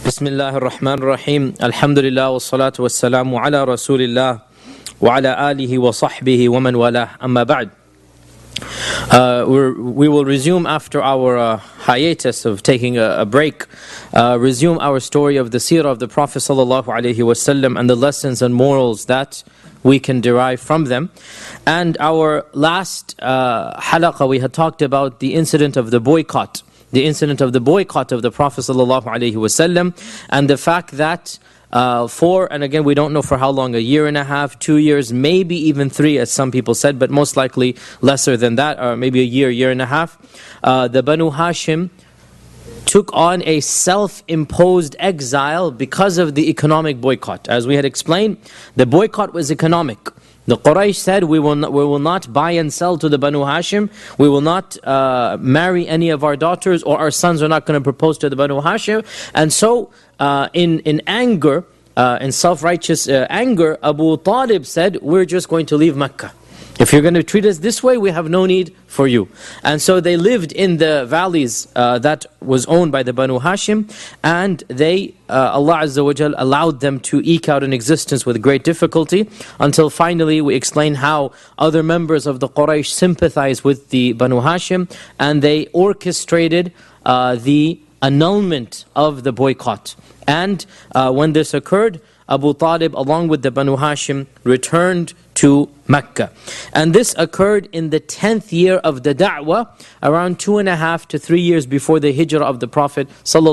Bismillah ar-Rahman ar-Rahim. Alhamdulillah wa salatu wa salamu ala Rasulillah wa ala alihi wa sahbihi wa man walah. Amma ba'd. We will resume after our hiatus of taking a break, resume our story of the seerah of the Prophet sallallahu alaihi wasallam and the lessons and morals that we can derive from them. And our last halaqah, we had talked about the incident of the boycott. The incident of the boycott of the Prophet ﷺ, and the fact that and again we don't know for how long, a year and a half, 2 years, maybe even 3 as some people said, but most likely lesser than that, or maybe a year and a half, the Banu Hashim took on a self-imposed exile because of the economic boycott. As we had explained, the boycott was economic. The Quraysh said, we will not buy and sell to the Banu Hashim, we will not marry any of our daughters, or our sons are not going to propose to the Banu Hashim. And so, in anger, in self-righteous anger, Abu Talib said, we're just going to leave Mecca. If you're going to treat us this way, we have no need for you. And so they lived in the valleys that was owned by the Banu Hashim, and Allah Azza wa Jal allowed them to eke out an existence with great difficulty, until finally we explain how other members of the Quraysh sympathized with the Banu Hashim, and they orchestrated the annulment of the boycott. And when this occurred, Abu Talib, along with the Banu Hashim, returned to Mecca. And this occurred in the 10th year of the da'wah, around 2.5 to 3 years before the hijrah of the Prophet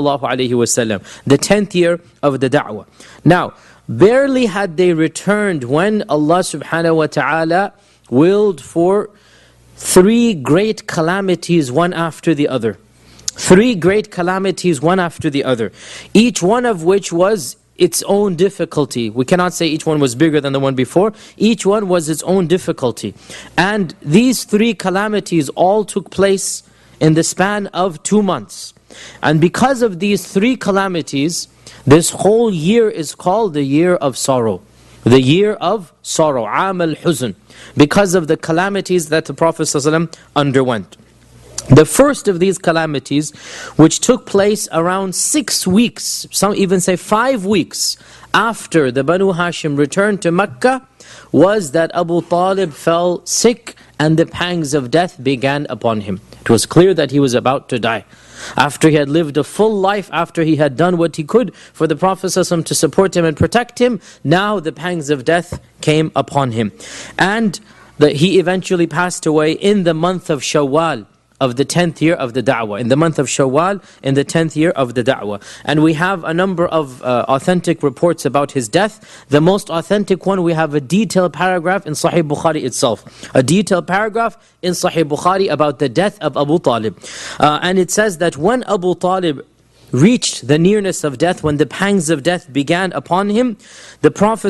ﷺ. The 10th year of the da'wah. Now, barely had they returned when Allah subhanahu wa ta'ala willed for 3 great calamities, one after the other. 3 great calamities, one after the other. Each one of which was its own difficulty. We cannot say each one was bigger than the one before. Each one was its own difficulty. And these 3 calamities all took place in the span of 2 months. And because of these 3 calamities, this whole year is called the year of sorrow. The year of sorrow, Aam al-Huzn, because of the calamities that the Prophet ﷺ underwent. The first of these calamities, which took place around 6 weeks, some even say 5 weeks, after the Banu Hashim returned to Mecca, was that Abu Talib fell sick and the pangs of death began upon him. It was clear that he was about to die. After he had lived a full life, after he had done what he could for the Prophet ﷺ to support him and protect him, now the pangs of death came upon him. And he eventually passed away in the month of Shawwal, of the 10th year of the da'wah, in the month of Shawwal, in the 10th year of the da'wah. And we have a number of authentic reports about his death. The most authentic one, we have a detailed paragraph in Sahih Bukhari itself. A detailed paragraph in Sahih Bukhari about the death of Abu Talib. And it says that when Abu Talib reached the nearness of death, when the pangs of death began upon him, the Prophet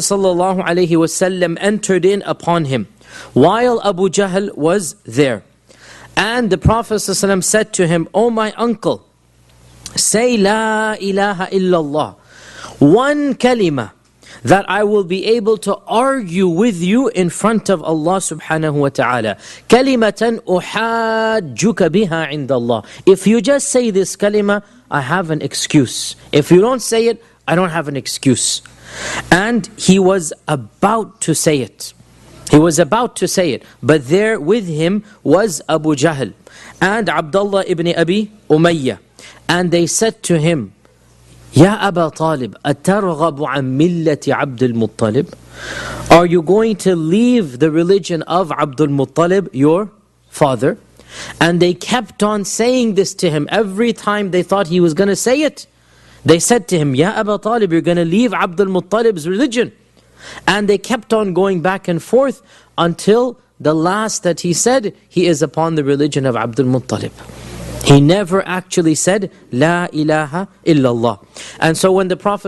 ﷺ entered in upon him, while Abu Jahl was there. And the Prophet ﷺ said to him, "O my uncle, say La ilaha illallah, one kalima that I will be able to argue with you in front of Allah subhanahu wa ta'ala. Kalimatan uhajjuka biha indallah. If you just say this kalima, I have an excuse. If you don't say it, I don't have an excuse." And he was about to say it. He was about to say it, but there with him was Abu Jahl and Abdullah ibn Abi Umayyah. And they said to him, "Ya Aba Talib, atarghabu an millati Abdul Muttalib? Are you going to leave the religion of Abdul Muttalib, your father?" And they kept on saying this to him every time they thought he was going to say it. They said to him, "Ya Aba Talib, you're going to leave Abdul Muttalib's religion." And they kept on going back and forth until the last that he said, he is upon the religion of Abdul Muttalib. He never actually said, La ilaha illallah. And so when the Prophet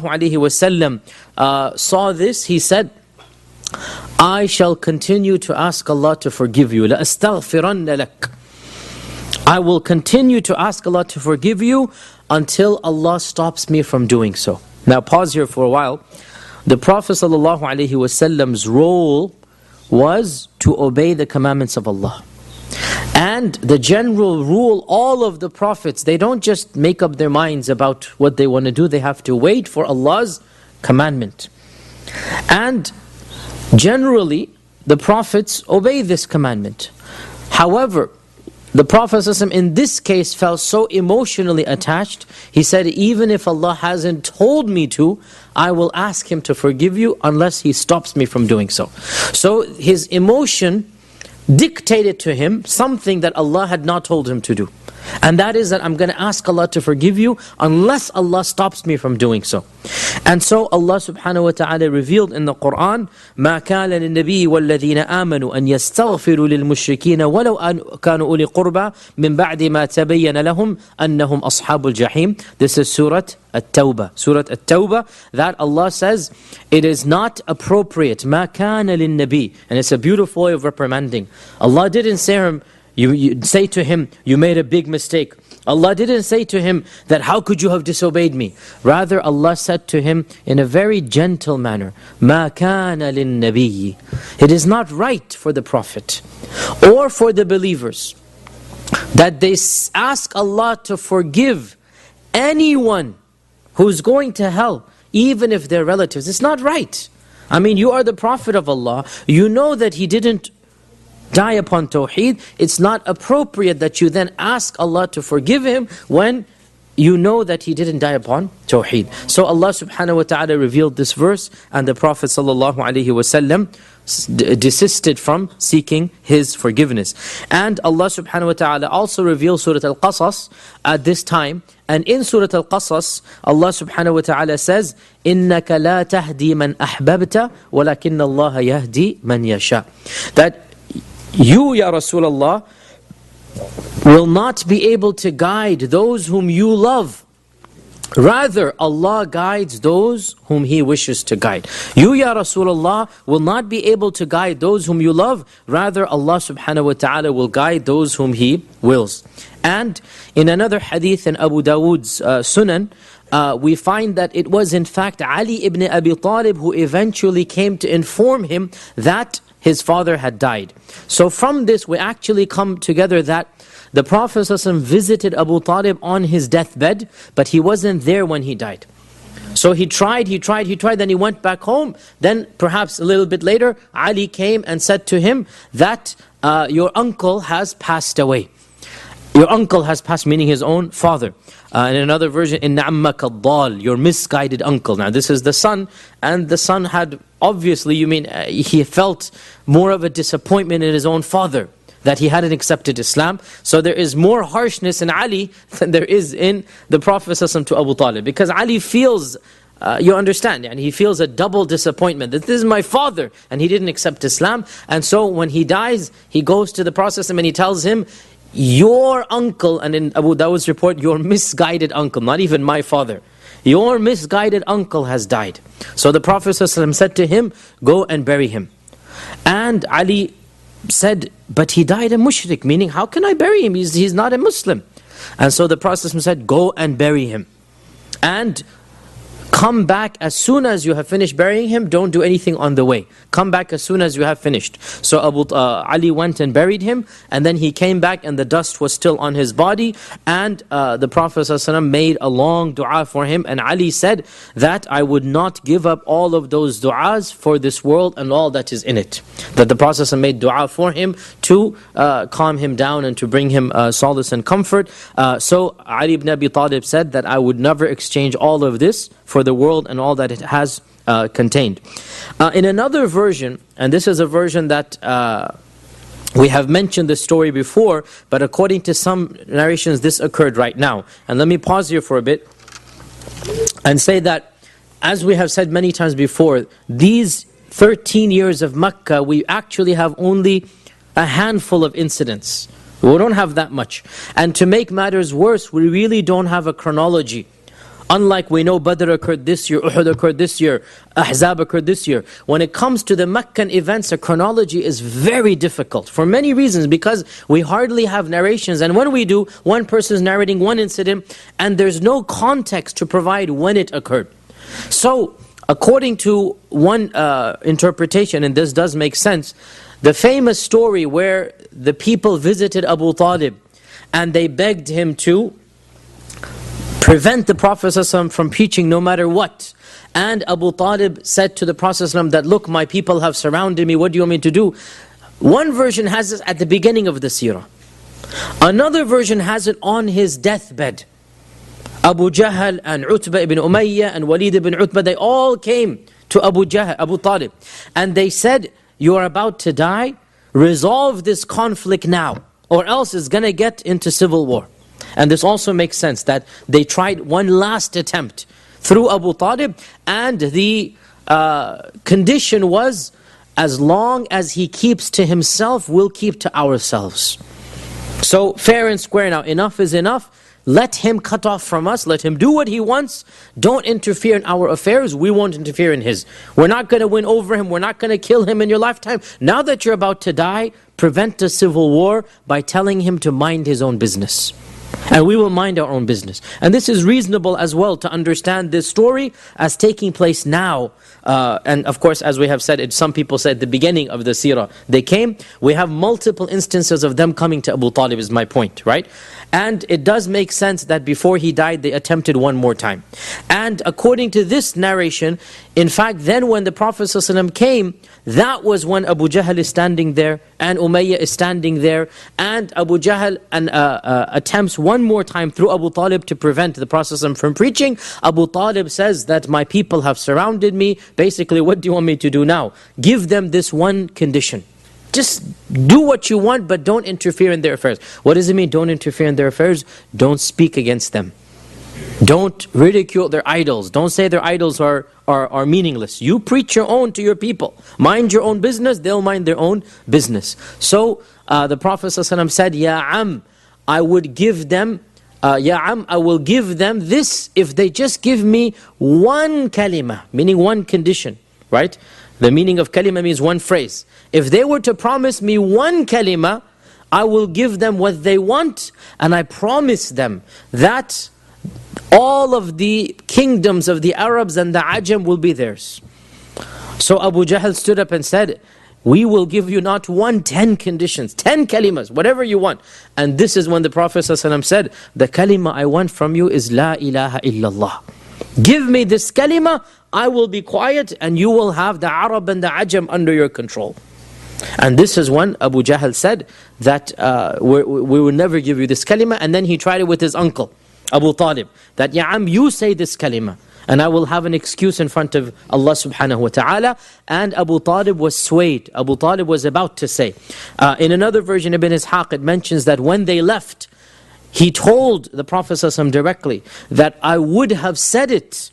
ﷺ saw this, he said, "I shall continue to ask Allah to forgive you. لَأَسْتَغْفِرَنَّ لَكَ. I will continue to ask Allah to forgive you until Allah stops me from doing so." Now pause here for a while. The Prophet ﷺ's role was to obey the commandments of Allah. And the general rule, all of the prophets, they don't just make up their minds about what they want to do, they have to wait for Allah's commandment. And generally, the prophets obey this commandment. However, the Prophet ﷺ in this case felt so emotionally attached, he said, even if Allah hasn't told me to, I will ask Him to forgive you unless He stops me from doing so. So his emotion dictated to him something that Allah had not told him to do. And that is that I'm going to ask Allah to forgive you unless Allah stops me from doing so. And so Allah subhanahu wa ta'ala revealed in the Qur'an, مَا كَانَ لِلنَّبِيِّ وَالَّذِينَ آمَنُوا أَنْ يَسْتَغْفِرُوا لِلْمُشْرِكِينَ وَلَوْ كَانُوا أُولِي قُرْبَى مِنْ بَعْدِ مَا تَبَيَّنَ لَهُمْ أَنَّهُمْ أَصْحَابُ الْجَحِيمِ. This is Surah At-Tawbah. Surah At-Tawbah, that Allah says, it is not appropriate, مَا كَانَ لِلنَّبِيِّ. And it's a beautiful way of reprimanding. Allah didn't say you say to him, you made a big mistake. Allah didn't say to him that, how could you have disobeyed me? Rather, Allah said to him in a very gentle manner, مَا كَانَ لِلنَّبِيِّ. It is not right for the Prophet or for the believers that they ask Allah to forgive anyone who's going to hell, even if they're relatives. It's not right. I mean, you are the Prophet of Allah. You know that he didn't die upon Tawheed. It's not appropriate that you then ask Allah to forgive him when you know that he didn't die upon Tawheed. So Allah subhanahu wa ta'ala revealed this verse, and the Prophet sallallahu alaihi wasallam desisted from seeking his forgiveness. And Allah subhanahu wa ta'ala also revealed Surah Al-Qasas at this time. And in Surah Al-Qasas, Allah subhanahu wa ta'ala says, إِنَّكَ لَا تَهْدِي مَنْ أَحْبَبْتَ وَلَكِنَّ اللَّهَ يَهْدِي مَنْ يَشَاءُ. That you, Ya Rasulullah, will not be able to guide those whom you love. Rather, Allah guides those whom He wishes to guide. You, Ya Rasulullah, will not be able to guide those whom you love. Rather, Allah subhanahu wa ta'ala will guide those whom He wills. And in another hadith in Abu Dawood's Sunan, we find that it was in fact Ali ibn Abi Talib who eventually came to inform him that his father had died. So from this we actually come together that the Prophet ﷺ visited Abu Talib on his deathbed, but he wasn't there when he died. So he tried, then he went back home. Then perhaps a little bit later, Ali came and said to him that your uncle has passed away. Your uncle has passed, meaning his own father. In another version, إِنَّ عَمَّكَ الضَّالِ, your misguided uncle. Now this is the son, and the son had, obviously, he felt more of a disappointment in his own father, that he hadn't accepted Islam. So there is more harshness in Ali than there is in the Prophet ﷺ to Abu Talib. Because Ali feels, you understand, and he feels a double disappointment, that this is my father, and he didn't accept Islam. And so when he dies, he goes to the Prophet ﷺ and he tells him, your uncle, and in Abu Dawud's report, your misguided uncle, not even my father, your misguided uncle has died. So the Prophet ﷺ said to him, go and bury him. And Ali said, but he died a mushrik, meaning how can I bury him? He's not a Muslim. And so the Prophet ﷺ said, go and bury him. And come back as soon as you have finished burying him. Don't do anything on the way. Come back as soon as you have finished. So Ali went and buried him, and then he came back and the dust was still on his body. And the Prophet ﷺ made a long dua for him. And Ali said that I would not give up all of those du'as for this world and all that is in it. That the Prophet ﷺ made dua for him to calm him down and to bring him solace and comfort. So Ali ibn Abi Talib said that I would never exchange all of this for the world and all that it has contained. In another version, and this is a version that we have mentioned this story before, but according to some narrations this occurred right now. And let me pause here for a bit and say that, as we have said many times before, these 13 years of Makkah, we actually have only a handful of incidents. We don't have that much. And to make matters worse, we really don't have a chronology. Unlike we know Badr occurred this year, Uhud occurred this year, Ahzab occurred this year. When it comes to the Meccan events, a chronology is very difficult for many reasons, because we hardly have narrations. And when we do, one person is narrating one incident and there's no context to provide when it occurred. So, according to one interpretation, and this does make sense, the famous story where the people visited Abu Talib and they begged him to prevent the Prophet ﷺ from preaching no matter what. And Abu Talib said to the Prophet ﷺ that, look, my people have surrounded me, what do you want me to do? One version has this at the beginning of the seerah. Another version has it on his deathbed. Abu Jahl and Utbah ibn Umayyah and Walid ibn Utbah, they all came to Abu Talib. And they said, you are about to die, resolve this conflict now, or else it's going to get into civil war. And this also makes sense that they tried one last attempt through Abu Talib, and the condition was, as long as he keeps to himself, we'll keep to ourselves. So fair and square now, enough is enough. Let him cut off from us, let him do what he wants. Don't interfere in our affairs, we won't interfere in his. We're not going to win over him, we're not going to kill him in your lifetime. Now that you're about to die, prevent a civil war by telling him to mind his own business. And we will mind our own business. And this is reasonable as well to understand this story as taking place now. And of course, as we have said, some people said at the beginning of the seerah, they came. We have multiple instances of them coming to Abu Talib is my point, right? And it does make sense that before he died, they attempted one more time. And according to this narration, in fact, then when the Prophet ﷺ came, that was when Abu Jahl is standing there, and Umayyah is standing there, and Abu Jahl attempts one more time through Abu Talib to prevent the Prophet ﷺ from preaching. Abu Talib says that my people have surrounded me. Basically, what do you want me to do now? Give them this one condition. Just do what you want, but don't interfere in their affairs. What does it mean, don't interfere in their affairs? Don't speak against them. Don't ridicule their idols. Don't say their idols are meaningless. You preach your own to your people. Mind your own business, they'll mind their own business. So the Prophet ﷺ said, Ya Am, I would give them, Ya Am, I will give them this if they just give me one kalima, meaning one condition, right? The meaning of kalima means one phrase. If they were to promise me one kalima, I will give them what they want, and I promise them that all of the kingdoms of the Arabs and the Ajam will be theirs. So Abu Jahl stood up and said, we will give you not 10 conditions, 10 kalimas, whatever you want. And this is when the Prophet ﷺ said, the kalima I want from you is La ilaha illallah. Give me this kalima, I will be quiet, and you will have the Arab and the Ajam under your control. And this is when Abu Jahl said that we will never give you this kalima. And then he tried it with his uncle, Abu Talib, that Ya Am, you say this kalima, and I will have an excuse in front of Allah subhanahu wa ta'ala. And Abu Talib was swayed. Abu Talib was about to say. In another version, Ibn Ishaq, it mentions that when they left, he told the Prophet ﷺ directly that I would have said it,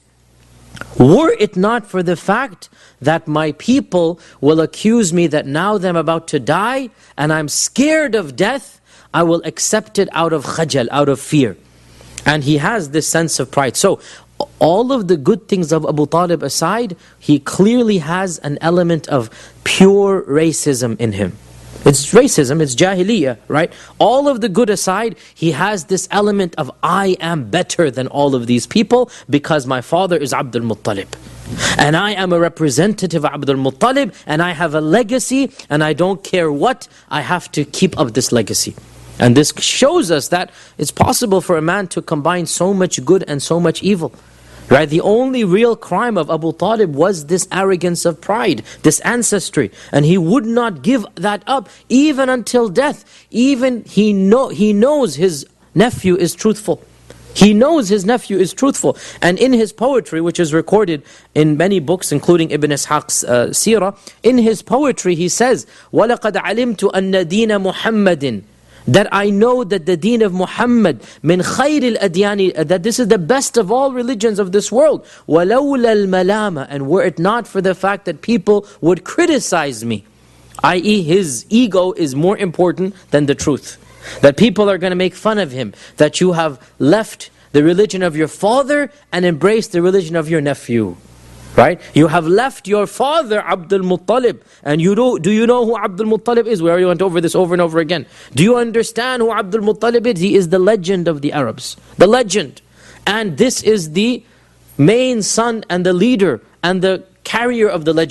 were it not for the fact that my people will accuse me that now that I'm about to die and I'm scared of death, I will accept it out of khajal, out of fear. And he has this sense of pride. So all of the good things of Abu Talib aside, he clearly has an element of pure racism in him. It's racism, it's jahiliyyah, right? All of the good aside, he has this element of I am better than all of these people because my father is Abdul Muttalib. And I am a representative of Abdul Muttalib, and I have a legacy, and I don't care what, I have to keep up this legacy. And this shows us that it's possible for a man to combine so much good and so much evil. Right? The only real crime of Abu Talib was this arrogance of pride, this ancestry. And he would not give that up even until death. Even he knows his nephew is truthful. He knows his nephew is truthful. And in his poetry, which is recorded in many books, including Ibn Ishaq's seerah, in his poetry he says, وَلَقَدْ عَلِمْتُ أَنَّ دِينَ مُحَمَّدٍ, that I know that the deen of Muhammad, min khayr al-adyani, that this is the best of all religions of this world. وَلَوْلَا الْمَلَامَ, and were it not for the fact that people would criticize me, i.e. his ego is more important than the truth. That people are going to make fun of him, that you have left the religion of your father and embraced the religion of your nephew. Right? You have left your father Abdul Muttalib, and do you know who Abdul Muttalib is? We already went over this over and over again. Do you understand who Abdul Muttalib is? He is the legend of the Arabs. The legend. And this is the main son and the leader and the carrier of the legend.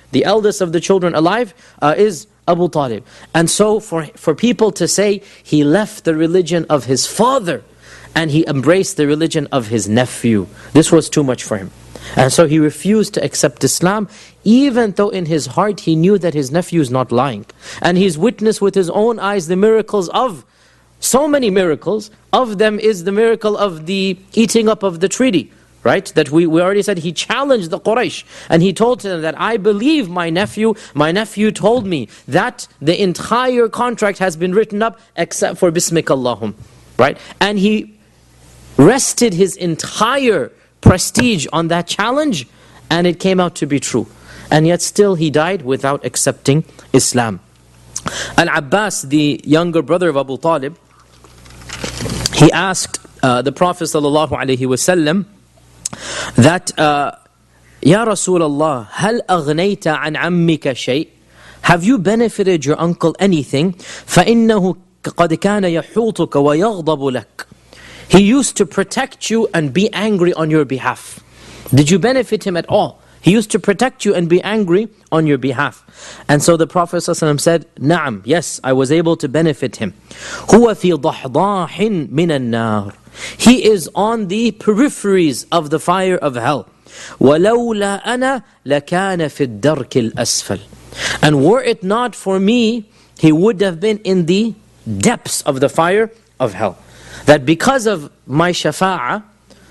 the eldest of the children alive, is Abu Talib. And so for people to say he left the religion of his father and he embraced the religion of his nephew, this was too much for him. And so he refused to accept Islam, even though in his heart he knew that his nephew is not lying. And he's witnessed with his own eyes the miracles of, so many miracles. Of them is the miracle of the eating up of the treaty. Right? That we already said he challenged the Quraysh and he told them that I believe my nephew told me that the entire contract has been written up except for Bismika Allahum. Right? And he rested his entire prestige on that challenge and it came out to be true. And yet still he died without accepting Islam. Al-Abbas, the younger brother of Abu Talib, he asked the Prophet ﷺ that Ya Rasulullah, هل أغنيت عن عمك شيء? Have you benefited your uncle anything? فإنه قد كان يحوطك ويغضب لك. He used to protect you and be angry on your behalf. Did you benefit him at all? He used to protect you and be angry on your behalf. And so the Prophet ﷺ said, نعم, yes, I was able to benefit him. هو في ضحضاح من النار. He is on the peripheries of the fire of hell. وَلَوْلَا أَنَا لَكَانَ فِي الدَّرْكِ الْأَسْفَلِ. And were it not for me, he would have been in the depths of the fire of hell. That because of my shafa'ah,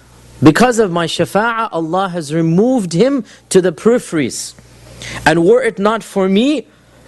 Allah has removed him to the peripheries. And were it not for me,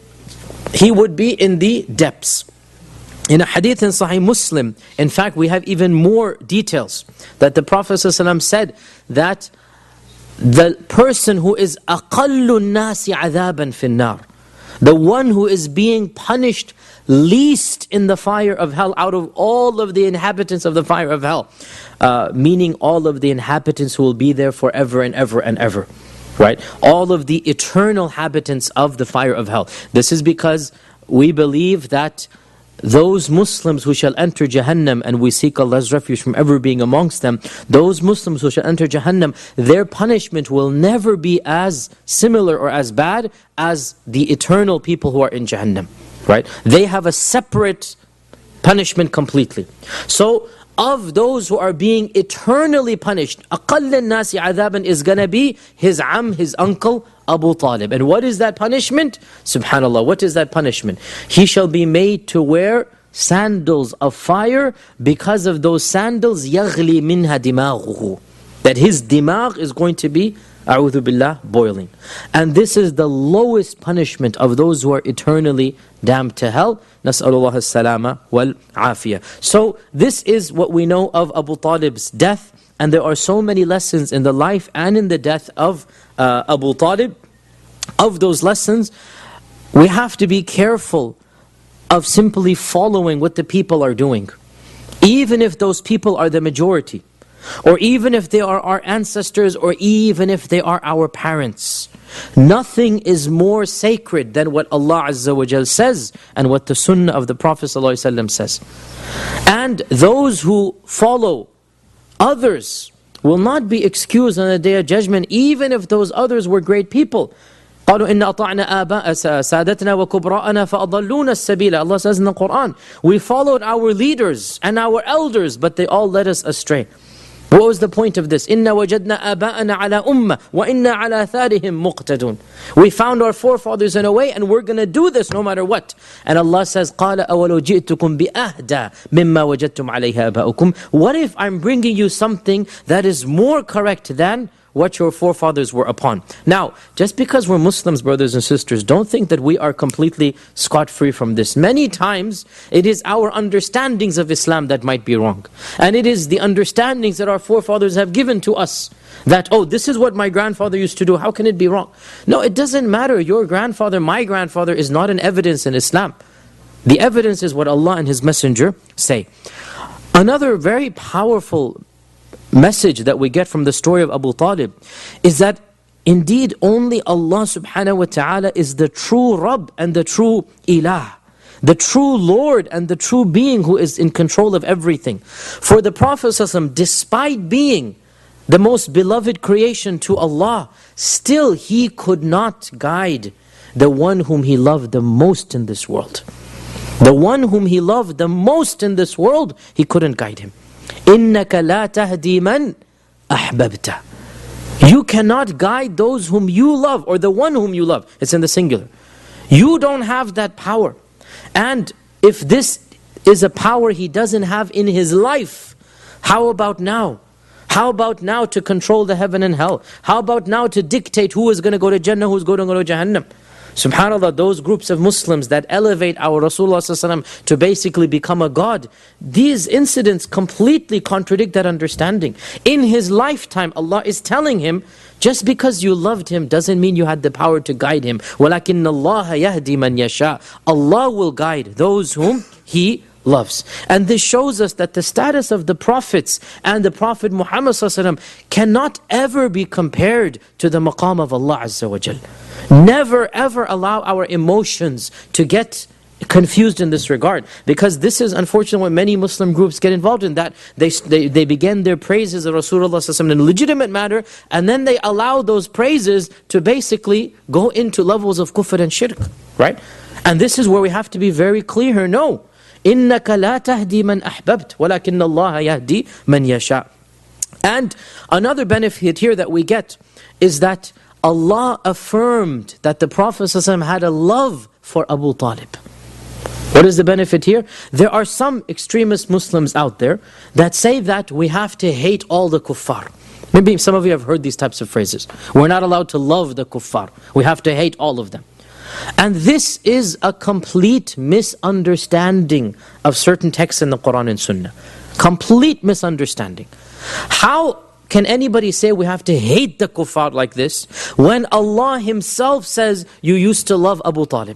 he would be in the depths. In a hadith in Sahih Muslim, in fact, we have even more details. That the Prophet ﷺ said that the person who is أَقَلُّ النَّاسِ عَذَابًا فِي النَّارِ, the one who is being punished least in the fire of hell out of all of the inhabitants of the fire of hell, meaning all of the inhabitants who will be there forever and ever and ever. Right? All of the eternal inhabitants of the fire of hell. This is because we believe that those Muslims who shall enter Jahannam, and we seek Allah's refuge from ever being amongst them, those Muslims who shall enter Jahannam, their punishment will never be as similar or as bad as the eternal people who are in Jahannam. Right? They have a separate punishment completely. So, of those who are being eternally punished, أَقَلَّ النَّاسِ عَذَابًا is going to be his uncle, Abu Talib. And what is that punishment? Subhanallah, what is that punishment? He shall be made to wear sandals of fire because of those sandals, يَغْلِي مِنْهَا دِمَاغُهُ. That his dimagh is going to be, a'udhu billah, boiling. And this is the lowest punishment of those who are eternally damned to hell. Nas'alullah as-salama wal-afiyah. So this is what we know of Abu Talib's death. And there are so many lessons in the life and in the death of Abu Talib. Of those lessons, we have to be careful of simply following what the people are doing. Even if those people are the majority. Or even if they are our ancestors, or even if they are our parents. Nothing is more sacred than what Allah Azza wa Jal says and what the Sunnah of the Prophet ﷺ says. And those who follow others will not be excused on the Day of Judgment, even if those others were great people. قالوا إن أطعنا سادتنا وكبراءنا فأضلونا السبيل. Allah says in the Quran, we followed our leaders and our elders, but they all led us astray. What was the point of this? إِنَّا وَجَدْنَا آبَاءَنَا عَلَىٰ أُمَّةٍ وَإِنَّا عَلَىٰ ثَارِهِمْ مُقْتَدُونَ. We found our forefathers in a way and we're going to do this no matter what. And Allah says, قَالَ أَوَلَوْ جِئْتُكُمْ بِأَهْدَى مِمَّا وَجَدْتُمْ عَلَيْهَا آبَاءُكُمْ. What if I'm bringing you something that is more correct than what your forefathers were upon? Now, just because we're Muslims, brothers and sisters, don't think that we are completely scot-free from this. Many times, it is our understandings of Islam that might be wrong. And it is the understandings that our forefathers have given to us. That, oh, this is what my grandfather used to do, how can it be wrong? No, it doesn't matter. Your grandfather, my grandfather is not an evidence in Islam. The evidence is what Allah and His Messenger say. Another very powerful message that we get from the story of Abu Talib is that indeed only Allah subhanahu wa ta'ala is the true Rabb and the true Ilah, the true Lord and the true being who is in control of everything. For the Prophet ﷺ, despite being the most beloved creation to Allah, still He could not guide the one whom He loved the most in this world. The one whom He loved the most in this world, He couldn't guide him. إِنَّكَ لَا تَهْدِي مَنْ أَحْبَبْتَ. You cannot guide those whom you love, or the one whom you love. It's in the singular. You don't have that power. And if this is a power he doesn't have in his life, how about now? How about now to control the heaven and hell? How about now to dictate who is going to go to Jannah, who is going to go to Jahannam? SubhanAllah, those groups of Muslims that elevate our Rasulullah ﷺ to basically become a God, these incidents completely contradict that understanding. In his lifetime, Allah is telling him, just because you loved him doesn't mean you had the power to guide him. وَلَكِنَّ اللَّهَ يَهْدِي مَنْ يَشَاءُ. Allah will guide those whom He loves. And this shows us that the status of the prophets and the Prophet Muhammad ﷺ cannot ever be compared to the maqam of Allah Azza wa Jal. Never ever allow our emotions to get confused in this regard, because this is unfortunately what many Muslim groups get involved in, that they begin their praises of Rasulullah ﷺ in a legitimate manner, and then they allow those praises to basically go into levels of kufr and shirk, right? And this is where we have to be very clear here. No, إِنَّكَ لَا تَهْدِي مَنْ أَحْبَبْتَ وَلَكِنَّ اللَّهَ يَهْدِي مَنْ يَشَاءُ. And another benefit here that we get is that Allah affirmed that the Prophet ﷺ had a love for Abu Talib. What is the benefit here? There are some extremist Muslims out there that say that we have to hate all the kuffar. Maybe some of you have heard these types of phrases. We're not allowed to love the kuffar. We have to hate all of them. And this is a complete misunderstanding of certain texts in the Quran and Sunnah. Complete misunderstanding. How can anybody say we have to hate the kuffar like this when Allah Himself says you used to love Abu Talib?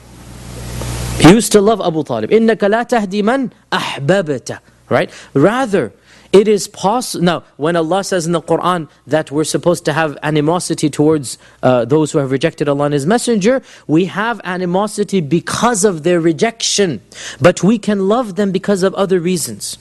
You used to love Abu Talib. إِنَّكَ لَا تَهْدِي مَنْ أَحْبَبْتَ. Right? Rather, it is possible. Now, when Allah says in the Quran that we're supposed to have animosity towards those who have rejected Allah and His Messenger, we have animosity because of their rejection. But we can love them because of other reasons.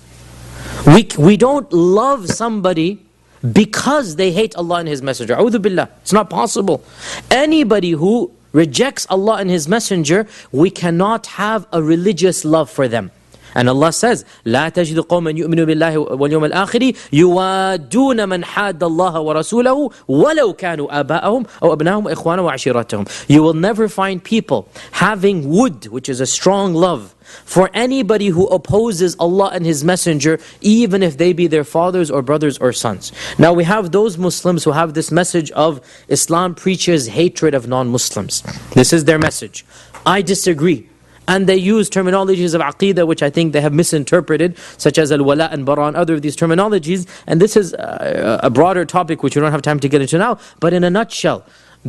We don't love somebody because they hate Allah and His Messenger. A'udhu billah. It's not possible. Anybody who rejects Allah and His Messenger, we cannot have a religious love for them. And Allah says, لا تجد قوما يؤمنوا بالله واليوم الآخر يوادون من حاد الله ورسوله ولو كانوا آباءهم أو أبناهم إخوانهم وعشيرتهم. You will never find people having wood, which is a strong love, for anybody who opposes Allah and His Messenger, even if they be their fathers or brothers or sons. Now we have those Muslims who have this message of Islam preaches hatred of non-Muslims. This is their message. I disagree. And they use terminologies of aqeedah which I think they have misinterpreted, such as al-wala and bara and other of these terminologies. And this is a broader topic which we don't have time to get into now. But in a nutshell,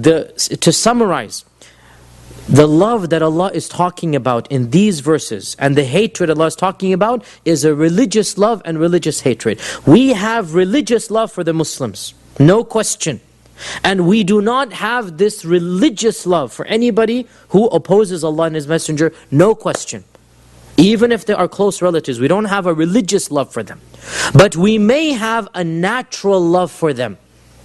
to summarize, the love that Allah is talking about in these verses and the hatred Allah is talking about is a religious love and religious hatred. We have religious love for the Muslims, no question. And we do not have this religious love for anybody who opposes Allah and His Messenger, no question. Even if they are close relatives, we don't have a religious love for them. But we may have a natural love for them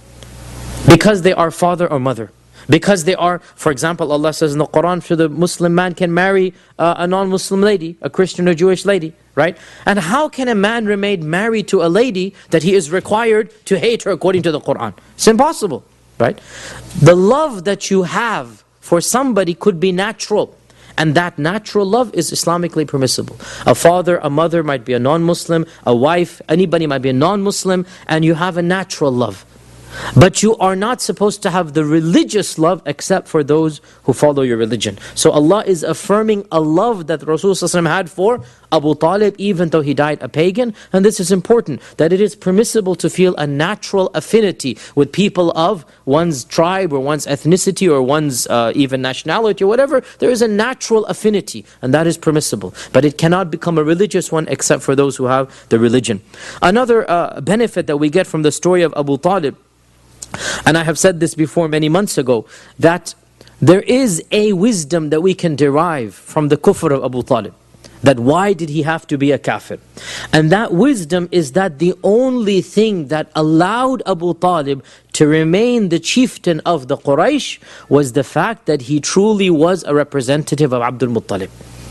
because they are father or mother. Because they are, for example, Allah says in the Quran, so the Muslim man can marry a non-Muslim lady, a Christian or Jewish lady, right? And how can a man remain married to a lady that he is required to hate her according to the Quran? It's impossible, right? The love that you have for somebody could be natural. And that natural love is Islamically permissible. A father, a mother might be a non-Muslim, a wife, anybody might be a non-Muslim, and you have a natural love. But you are not supposed to have the religious love except for those who follow your religion. So Allah is affirming a love that Rasulullah had for Abu Talib, even though he died a pagan. And this is important, that it is permissible to feel a natural affinity with people of one's tribe or one's ethnicity or one's even nationality or whatever. There is a natural affinity, and that is permissible. But it cannot become a religious one except for those who have the religion. Another benefit that we get from the story of Abu Talib, and I have said this before many months ago, that there is a wisdom that we can derive from the kufr of Abu Talib. That why did he have to be a kafir? And that wisdom is that the only thing that allowed Abu Talib to remain the chieftain of the Quraysh was the fact that he truly was a representative of Abdul Muttalib.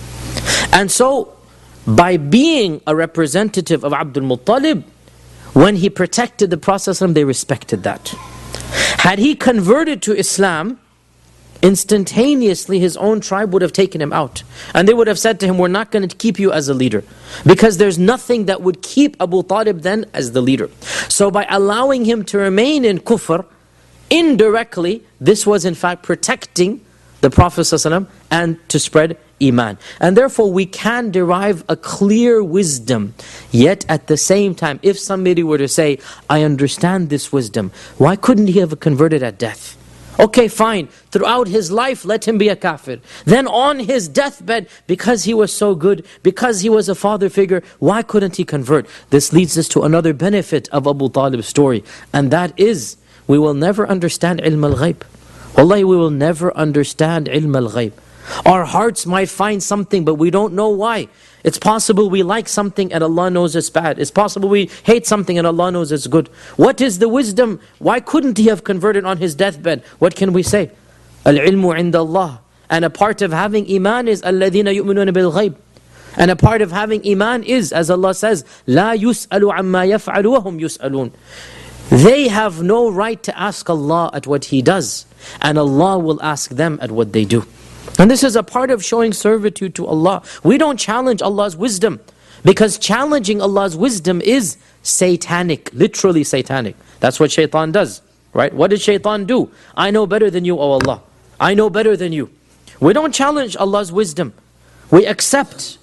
And so, by being a representative of Abdul Muttalib, when he protected the Prophet ﷺ, they respected that. Had he converted to Islam, instantaneously his own tribe would have taken him out. And they would have said to him, we're not going to keep you as a leader. Because there's nothing that would keep Abu Talib then as the leader. So by allowing him to remain in kufr, indirectly, this was in fact protecting the Prophet ﷺ and to spread Iman. And therefore we can derive a clear wisdom. Yet at the same time, if somebody were to say, I understand this wisdom, why couldn't he have converted at death? Okay, fine. Throughout his life, let him be a kafir. Then on his deathbed, because he was so good, because he was a father figure, why couldn't he convert? This leads us to another benefit of Abu Talib's story. And that is, we will never understand ilm al-ghayb. Wallahi, we will never understand ilm al-ghayb. Our hearts might find something, but we don't know why. It's possible we like something and Allah knows it's bad. It's possible we hate something and Allah knows it's good. What is the wisdom? Why couldn't he have converted on his deathbed? What can we say? Al-ilmu inda Allah. And a part of having iman is الَّذِينَ يُؤْمِنُونَ بِالْغَيْبِ. And a part of having iman is, as Allah says, لَا يُسْأَلُ عَمَّا يَفْعَلُ وَهُمْ يُسْأَلُونَ. They have no right to ask Allah at what He does. And Allah will ask them at what they do. And this is a part of showing servitude to Allah. We don't challenge Allah's wisdom, because challenging Allah's wisdom is satanic, literally satanic. That's what shaitan does, right? What did shaitan do? I know better than you, O Allah. I know better than you. We don't challenge Allah's wisdom. We accept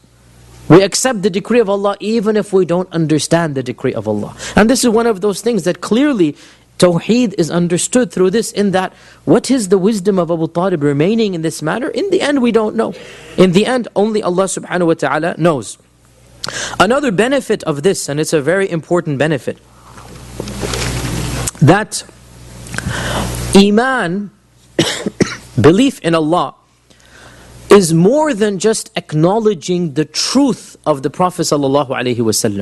the decree of Allah even if we don't understand the decree of Allah. And this is one of those things that clearly Tawheed is understood through this, in that, what is the wisdom of Abu Talib remaining in this matter? In the end, we don't know. In the end, only Allah subhanahu wa ta'ala knows. Another benefit of this, and it's a very important benefit, that Iman, belief in Allah, is more than just acknowledging the truth of the Prophet sallallahu alaihi wasallam.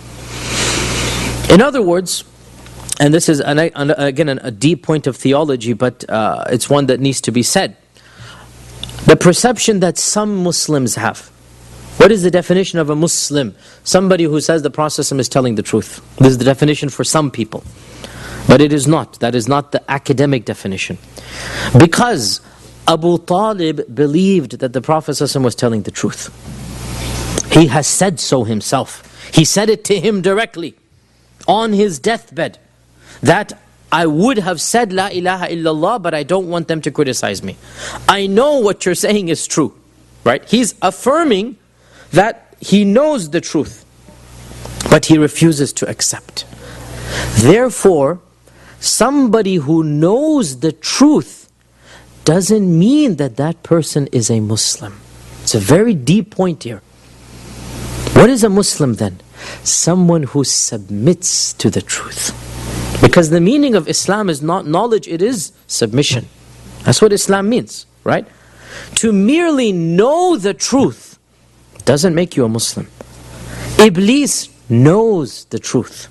In other words, and this is, again, a deep point of theology, but it's one that needs to be said. The perception that some Muslims have. What is the definition of a Muslim? Somebody who says the Prophet is telling the truth. This is the definition for some people. But it is not. That is not the academic definition. Because Abu Talib believed that the Prophet was telling the truth. He has said so himself. He said it to him directly on his deathbed, that I would have said La ilaha illallah, but I don't want them to criticize me. I know what you're saying is true, right? He's affirming that he knows the truth, but he refuses to accept. Therefore, somebody who knows the truth doesn't mean that that person is a Muslim. It's a very deep point here. What is a Muslim then? Someone who submits to the truth. Because the meaning of Islam is not knowledge, it is submission. That's what Islam means, right? To merely know the truth doesn't make you a Muslim. Iblis knows the truth.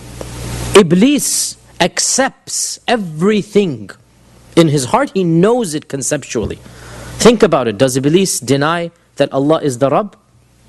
Iblis accepts everything in his heart. He knows it conceptually. Think about it. Does Iblis deny that Allah is the Rabb?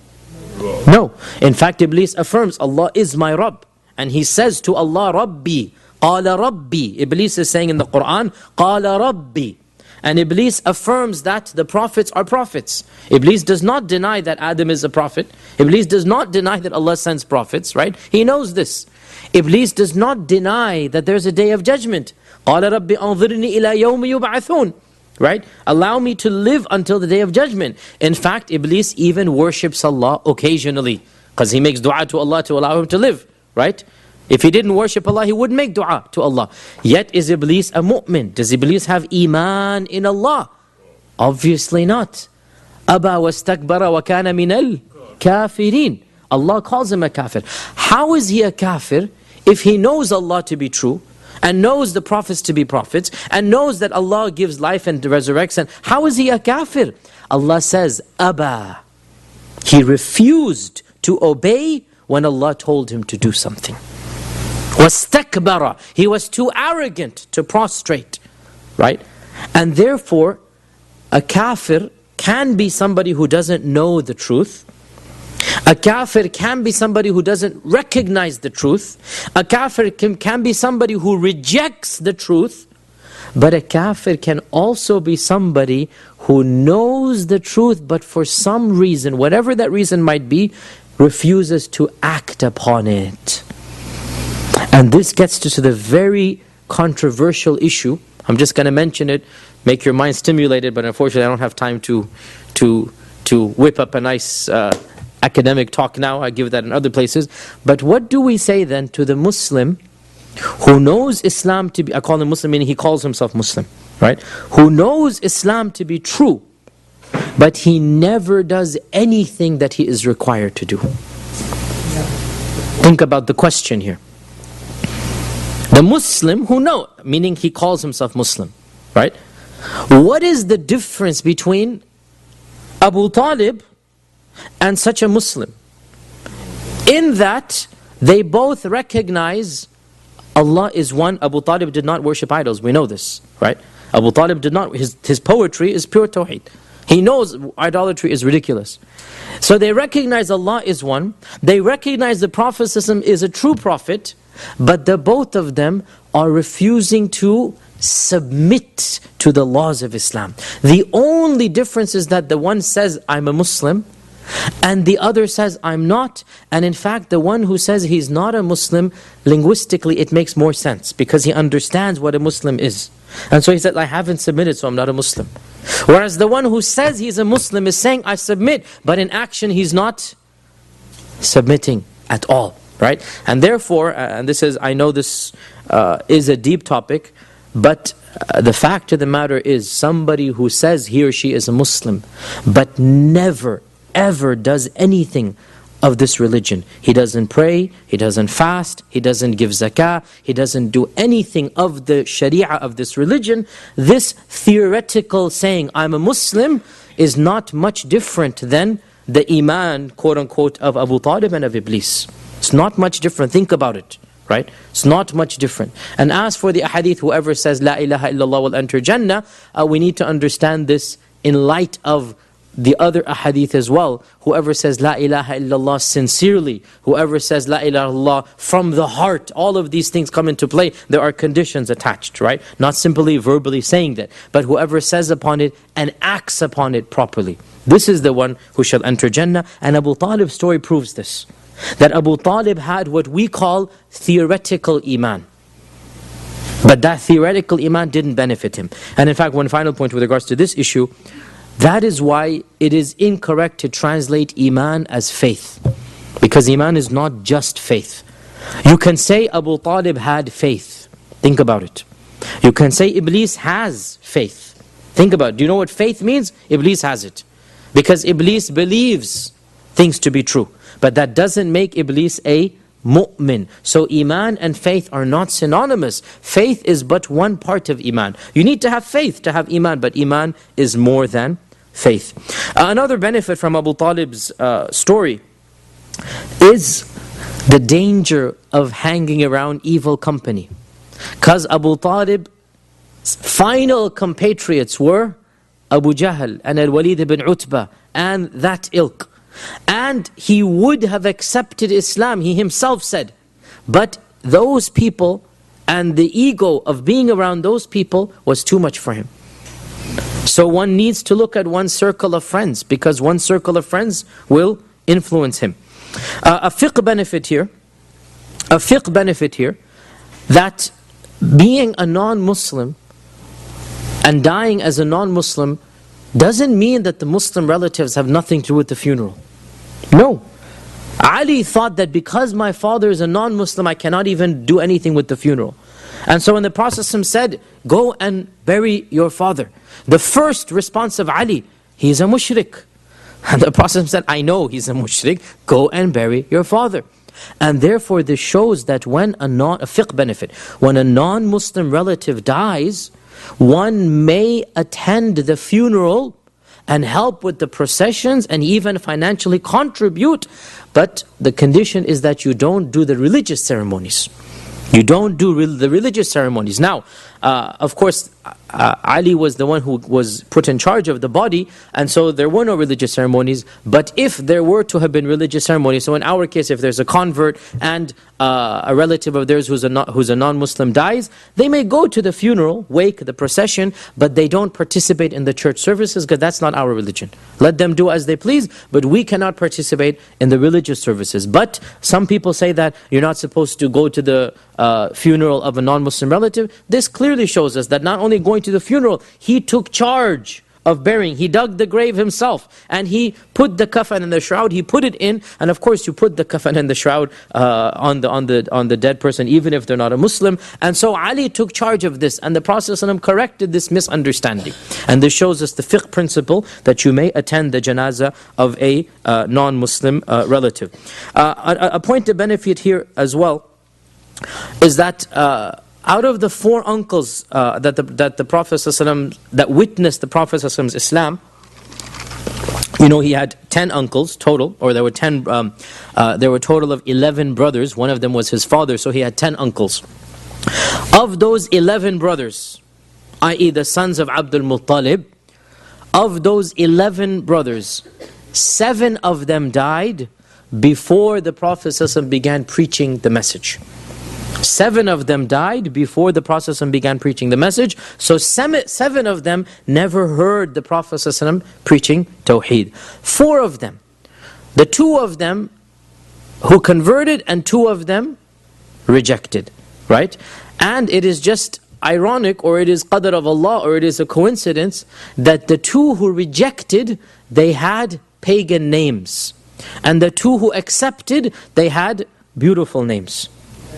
No. In fact, Iblis affirms Allah is my Rabb. And he says to Allah, Rabbi, Qala Rabbi. Iblis is saying in the Quran, Qala Rabbi. And Iblis affirms that the prophets are prophets. Iblis does not deny that Adam is a prophet. Iblis does not deny that Allah sends prophets, right? He knows this. Iblis does not deny that there's a day of judgment. Qala Rabbi anzirni ila yawmi yub'athun. Right? Allow me to live until the day of judgment. In fact, Iblis even worships Allah occasionally, because he makes dua to Allah to allow him to live. Right? If he didn't worship Allah, he would make dua to Allah. Yet is Iblis a mu'min? Does Iblis have iman in Allah? Obviously not. Aba wastakbara wa kana minal kafirin. Allah calls him a kafir. How is he a kafir if he knows Allah to be true, and knows the prophets to be prophets, and knows that Allah gives life and resurrects? And how is he a kafir? Allah says, Aba. He refused to obey when Allah told him to do something. وَاسْتَكْبَرَ. He was too arrogant to prostrate. Right? And therefore, a kafir can be somebody who doesn't know the truth. A kafir can be somebody who doesn't recognize the truth. A kafir can be somebody who rejects the truth. But a kafir can also be somebody who knows the truth, but for some reason, whatever that reason might be, refuses to act upon it. And this gets to the very controversial issue. I'm just going to mention it, make your mind stimulated, but unfortunately I don't have time to whip up a nice academic talk now. I give that in other places. But what do we say then to the Muslim who knows Islam to be, I call him Muslim meaning he calls himself Muslim, right? Who knows Islam to be true, but he never does anything that he is required to do. Think about the question here. The Muslim who knows, meaning he calls himself Muslim, right? What is the difference between Abu Talib and such a Muslim? In that they both recognize Allah is one. Abu Talib did not worship idols, we know this, right? Abu Talib did not, his poetry is pure Tawheed. He knows idolatry is ridiculous. So they recognize Allah is one, they recognize the Prophet is a true prophet, but the both of them are refusing to submit to the laws of Islam. The only difference is that the one says, I'm a Muslim, and the other says, I'm not. And in fact, the one who says he's not a Muslim, linguistically it makes more sense, because he understands what a Muslim is. And so he said, I haven't submitted, so I'm not a Muslim. Whereas the one who says he's a Muslim is saying, I submit, but in action he's not submitting at all. Right? And therefore, and this is, I know this is a deep topic, but the fact of the matter is, somebody who says he or she is a Muslim, but never, ever does anything of this religion. He doesn't pray, he doesn't fast, he doesn't give zakah, he doesn't do anything of the sharia of this religion. This theoretical saying, I'm a Muslim, is not much different than the iman, quote unquote, of Abu Talib and of Iblis. It's not much different. Think about it, right? It's not much different. And as for the ahadith, whoever says La ilaha illallah will enter Jannah, we need to understand this in light of the other ahadith as well. Whoever says La ilaha illallah sincerely, whoever says La ilaha illallah from the heart, all of these things come into play. There are conditions attached, right? Not simply verbally saying that, but whoever says upon it and acts upon it properly. This is the one who shall enter Jannah. And Abu Talib's story proves this. That Abu Talib had what we call theoretical iman. But that theoretical iman didn't benefit him. And in fact, one final point with regards to this issue, that is why it is incorrect to translate iman as faith. Because iman is not just faith. You can say Abu Talib had faith. Think about it. You can say Iblis has faith. Think about it. Do you know what faith means? Iblis has it. Because Iblis believes things to be true. But that doesn't make Iblis a mu'min. So iman and faith are not synonymous. Faith is but one part of iman. You need to have faith to have iman, but iman is more than faith. Another benefit from Abu Talib's story is the danger of hanging around evil company. Because Abu Talib's final compatriots were Abu Jahl and Al-Walid ibn Utbah and that ilk. And he would have accepted Islam, he himself said. But those people and the ego of being around those people was too much for him. So one needs to look at one circle of friends, because one circle of friends will influence him. A fiqh benefit here, that being a non-Muslim and dying as a non-Muslim doesn't mean that the Muslim relatives have nothing to do with the funeral. No. Ali thought that because my father is a non-Muslim, I cannot even do anything with the funeral. And so when the Prophet said, go and bury your father, the first response of Ali, he is a mushrik. And the Prophet said, I know he's a mushrik, go and bury your father. And therefore this shows that when a fiqh benefit, when a non-Muslim relative dies, one may attend the funeral and help with the processions and even financially contribute. But the condition is that you don't do the religious ceremonies. You don't do the religious ceremonies. Now, of course, Ali was the one who was put in charge of the body, and so there were no religious ceremonies. But if there were to have been religious ceremonies, so in our case, if there's a convert and a relative of theirs who's a non-Muslim dies, they may go to the funeral, wake, the procession, but they don't participate in the church services because that's not our religion. Let them do as they please, but we cannot participate in the religious services. But some people say that you're not supposed to go to the funeral of a non-Muslim relative. This clearly shows us that not only going to the funeral, he took charge of burying. He dug the grave himself, and he put the kafan and the shroud, he put it in, and of course you put the kafan and the shroud on the dead person, even if they're not a Muslim. And so Ali took charge of this, and the Prophet ﷺ corrected this misunderstanding. And this shows us the fiqh principle that you may attend the janazah of a non-Muslim relative. A point to benefit here as well is that out of the 4 uncles that the Prophet ﷺ, that witnessed the Prophet ﷺ's Islam, you know, he had 10 uncles total, or there were a total of 11 brothers. One of them was his father, so he had 10 uncles. Of those 11 brothers, i.e. the sons of Abdul Muttalib, of those 11 brothers, 7 of them died before the Prophet ﷺ began preaching the message. 7 of them died before the Prophet ﷺ began preaching the message. So 7 of them never heard the Prophet ﷺ preaching Tawheed. 4 of them, the 2 of them who converted and 2 of them rejected. Right? And it is just ironic, or it is qadr of Allah, or it is a coincidence that the 2 who rejected, they had pagan names. And the 2 who accepted, they had beautiful names.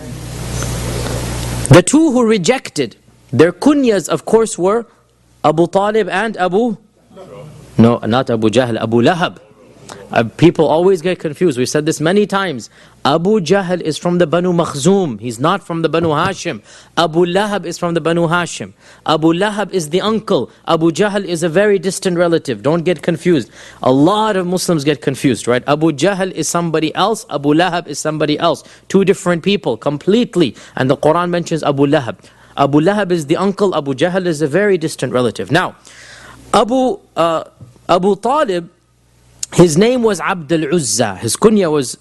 The 2 who rejected, their kunyas of course were Abu Talib and no, not Abu Jahl, Abu Lahab. People always get confused. We said this many times. Abu Jahl is from the Banu Makhzum. He's not from the Banu Hashim. Abu Lahab is from the Banu Hashim. Abu Lahab is the uncle. Abu Jahl is a very distant relative. Don't get confused. A lot of Muslims get confused, right? Abu Jahl is somebody else. Abu Lahab is somebody else. 2 different people, completely. And the Quran mentions Abu Lahab. Abu Lahab is the uncle. Abu Jahl is a very distant relative. Now, Abu Talib, his name was Abd al-Uzza. His kunya was,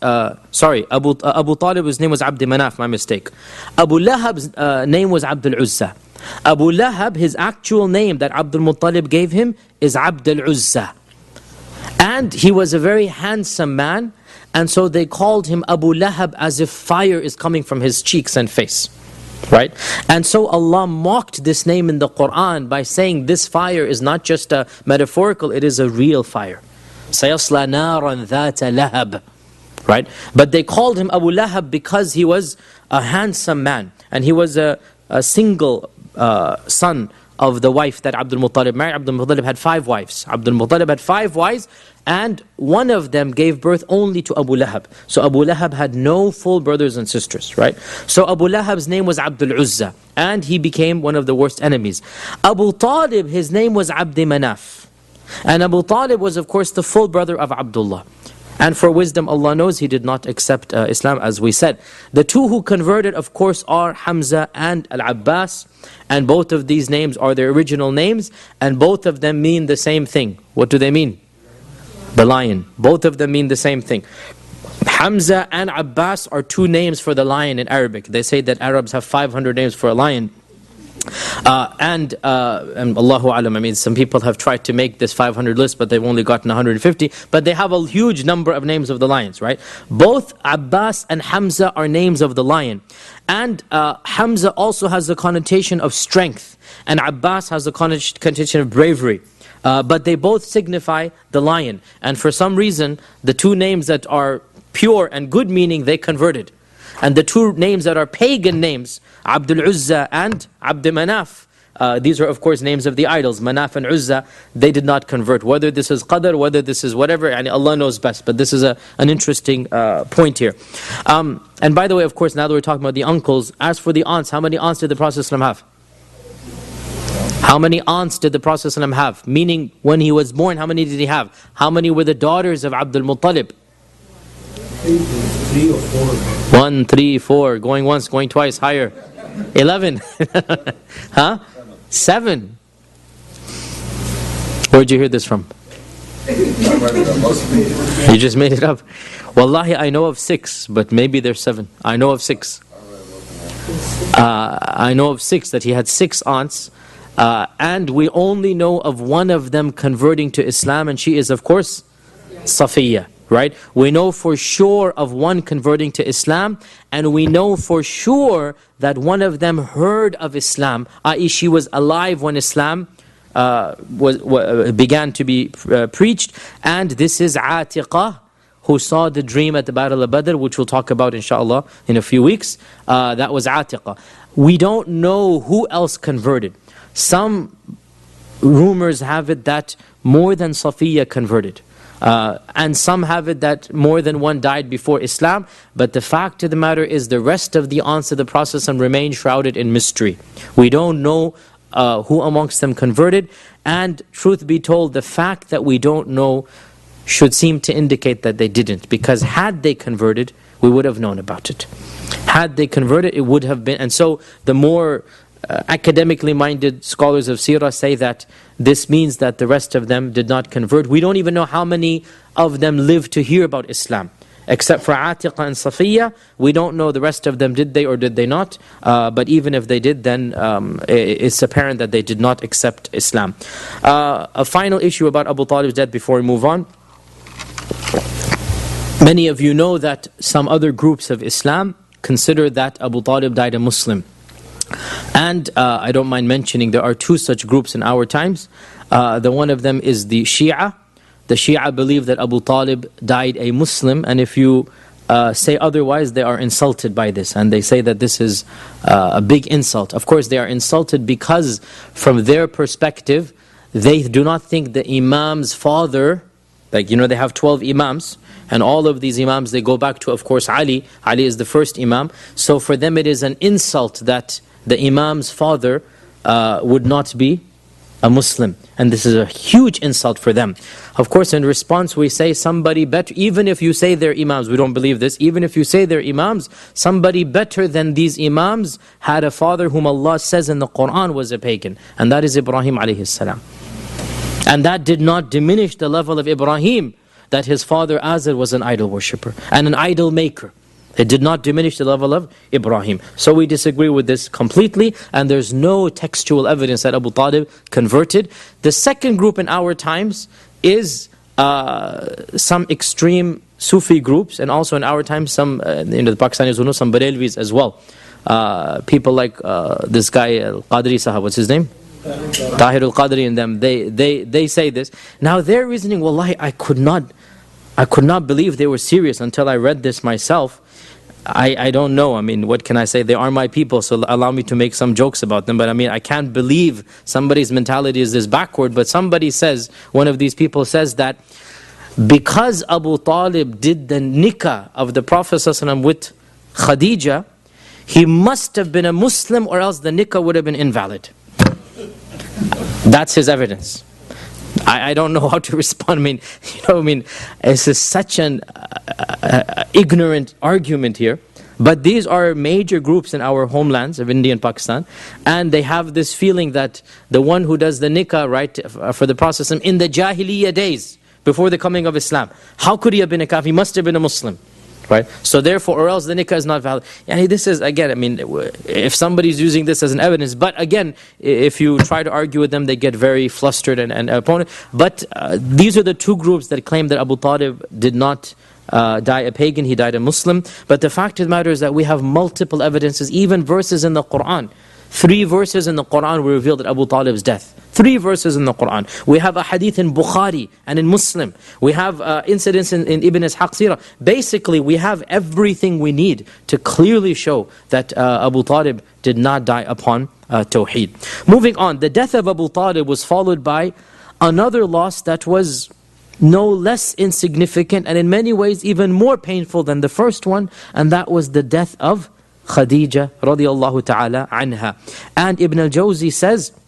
Abu Talib, his name was Abd Manaf, my mistake. Abu Lahab's name was Abd al-Uzza. Abu Lahab, his actual name that Abdul Muttalib gave him is Abd al-Uzza. And he was a very handsome man, and so they called him Abu Lahab as if fire is coming from his cheeks and face. Right? And so Allah mocked this name in the Quran by saying this fire is not just a metaphorical, it is a real fire. سَيَصْلَى نَارًا ذَاتَ لَهَبٍ. Right? But they called him Abu Lahab because he was a handsome man. And he was a single son of the wife that Abdul Muttalib married. Abdul Muttalib had 5 wives. Abdul Muttalib had 5 wives, and one of them gave birth only to Abu Lahab. So Abu Lahab had no full brothers and sisters, right? So Abu Lahab's name was Abdul Uzza, and he became one of the worst enemies. Abu Talib, his name was Abd Manaf. And Abu Talib was of course the full brother of Abdullah. And for wisdom, Allah knows he did not accept Islam, as we said. The 2 who converted, of course, are Hamza and Al-Abbas. And both of these names are their original names. And both of them mean the same thing. What do they mean? The lion. Both of them mean the same thing. Hamza and Abbas are 2 names for the lion in Arabic. They say that Arabs have 500 names for a lion. And Allahu Alam, I mean, some people have tried to make this 500 list, but they've only gotten 150. But they have a huge number of names of the lions, right? Both Abbas and Hamza are names of the lion. And Hamza also has the connotation of strength, and Abbas has the connotation of bravery. But they both signify the lion. And for some reason, the 2 names that are pure and good meaning, they converted. And the 2 names that are pagan names, Abdul Uzza and Abd Manaf, these are of course names of the idols, Manaf and Uzza, they did not convert. Whether this is qadr, whether this is whatever, and Allah knows best. But this is an interesting point here. And by the way, of course, now that we're talking about the uncles, as for the aunts, how many aunts did the Prophet ﷺ have? How many aunts did the Prophet ﷺ have? Meaning, when he was born, how many did he have? How many were the daughters of Abdul Muttalib? 3 or 4. 1, 3, 4. Going once, going twice, higher. 11. Huh? 7. Where'd you hear this from? You just made it up. Wallahi, I know of 6, but maybe there's 7. I know of 6. I know of 6, that he had 6 aunts. And we only know of one of them converting to Islam, and she is, of course, Safiya. Right? We know for sure of one converting to Islam, and we know for sure that one of them heard of Islam, i.e. she was alive when Islam began to be preached. And this is Atiqah, who saw the dream at the Battle of Badr, which we'll talk about inshallah in a few weeks. That was Atiqah. We don't know who else converted. Some rumors have it that more than Safiya converted. And some have it that more than one died before Islam. But the fact of the matter is, the rest of the aunts of the Prophet remain shrouded in mystery. We don't know who amongst them converted. And truth be told, the fact that we don't know should seem to indicate that they didn't. Because had they converted, we would have known about it. Had they converted, it would have been. And so the more academically minded scholars of Seerah say that this means that the rest of them did not convert. We don't even know how many of them lived to hear about Islam. Except for Atiqah and Safiya, we don't know the rest of them, did they or did they not. But even if they did, then it's apparent that they did not accept Islam. A final issue about Abu Talib's death before we move on. Many of you know that some other groups of Islam consider that Abu Talib died a Muslim. And I don't mind mentioning, there are 2 such groups in our times. The one of them is the Shia. The Shia believe that Abu Talib died a Muslim, and if you say otherwise, they are insulted by this, and they say that this is a big insult. Of course, they are insulted because from their perspective, they do not think the Imam's father, like, they have 12 Imams, and all of these Imams, they go back to, of course, Ali. Ali is the first Imam. So for them, it is an insult that the Imam's father would not be a Muslim. And this is a huge insult for them. Of course, in response, we say somebody better, even if you say they're Imams, we don't believe this, even if you say they're Imams, somebody better than these Imams had a father whom Allah says in the Quran was a pagan. And that is Ibrahim alayhi salam. And that did not diminish the level of Ibrahim, that his father Azar was an idol worshipper and an idol maker. It did not diminish the level of Ibrahim. So we disagree with this completely, and there's no textual evidence that Abu Talib converted. The second group in our times is some extreme Sufi groups, and also in our times some, the Pakistanis will know, some Barelvis as well. People like this guy, Al-Qadri Sahab, what's his name? Tahir al-Qadri and them, they say this. Now their reasoning, wallahi, I could not believe they were serious until I read this myself. I don't know, what can I say? They are my people, so allow me to make some jokes about them. But I can't believe somebody's mentality is this backward. But somebody says, one of these people says that because Abu Talib did the nikah of the Prophet ﷺ with Khadija, he must have been a Muslim, or else the nikah would have been invalid. That's his evidence. I don't know how to respond. This is such an ignorant argument here. But these are major groups in our homelands of India and Pakistan, and they have this feeling that the one who does the nikah, right, for the Prophet in the Jahiliyyah days, before the coming of Islam, how could he have been a kafir? He must have been a Muslim. Right? So therefore, or else the nikah is not valid. And this is, again, if somebody's using this as an evidence, but again, if you try to argue with them, they get very flustered and opponent. But these are the 2 groups that claim that Abu Talib did not die a pagan, he died a Muslim. But the fact of the matter is that we have multiple evidences, even verses in the Quran. 3 verses in the Quran will reveal that Abu Talib's death. 3 verses in the Quran. We have a hadith in Bukhari and in Muslim. We have incidents in Ibn Ishaq Sirah. Basically, we have everything we need to clearly show that Abu Talib did not die upon Tawheed. Moving on, the death of Abu Talib was followed by another loss that was no less insignificant and in many ways even more painful than the first one, and that was the death of Khadija radiyallahu ta'ala anha. And Ibn al-Jawzi says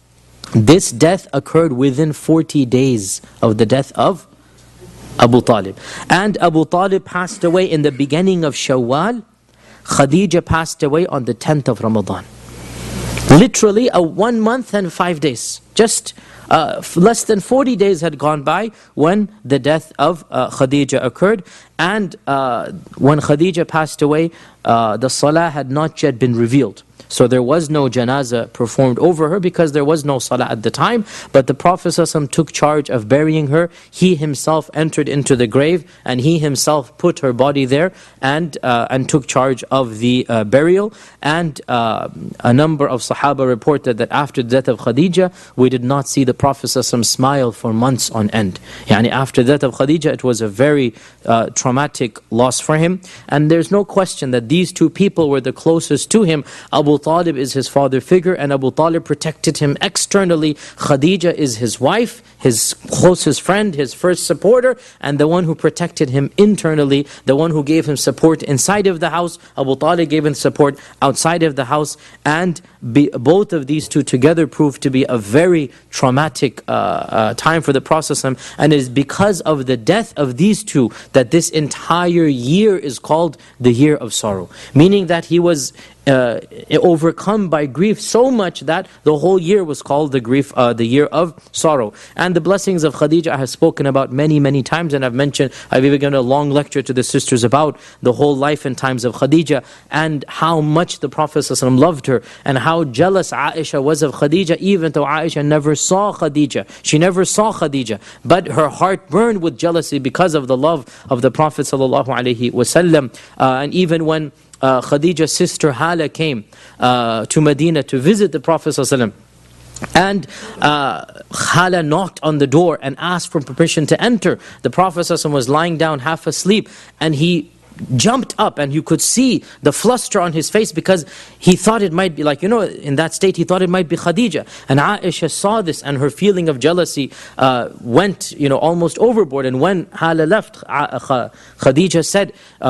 This death occurred within 40 days of the death of Abu Talib. And Abu Talib passed away in the beginning of Shawwal. Khadija passed away on the 10th of Ramadan. Literally 1 month and 5 days. Just less than 40 days had gone by when the death of Khadija occurred. And when Khadija passed away, the salah had not yet been revealed. So there was no janazah performed over her because there was no salah at the time. But the Prophet ﷺ took charge of burying her. He himself entered into the grave and he himself put her body there and took charge of the burial. And a number of Sahaba reported that after the death of Khadija, we did not see the Prophet ﷺ smile for months on end. Yani after the death of Khadija, it was a very traumatic loss for him. And there's no question that these two people were the closest to him. Abu Talib is his father figure, and Abu Talib protected him externally. Khadija is his wife, his closest friend, his first supporter, and the one who protected him internally, the one who gave him support inside of the house. Abu Talib gave him support outside of the house, and both of these two together proved to be a very traumatic time for the Prophet. And it is because of the death of these two that this entire year is called the year of sorrow. Meaning that he was overcome by grief so much that the whole year was called the year of sorrow. And the blessings of Khadija I have spoken about many times, and I've even given a long lecture to the sisters about the whole life and times of Khadija, and how much the Prophet ﷺ loved her, and how jealous Aisha was of Khadija, even though Aisha never saw Khadija. She never saw Khadija, but her heart burned with jealousy because of the love of the Prophet ﷺ. And even when Khadija's sister Hala came to Medina to visit the Prophet ﷺ, and Hala knocked on the door and asked for permission to enter. The Prophet ﷺ was lying down half asleep, and he jumped up, and you could see the fluster on his face because he thought it might be in that state he thought it might be Khadija. And Aisha saw this, and her feeling of jealousy went almost overboard. And when Hala left, Aisha said,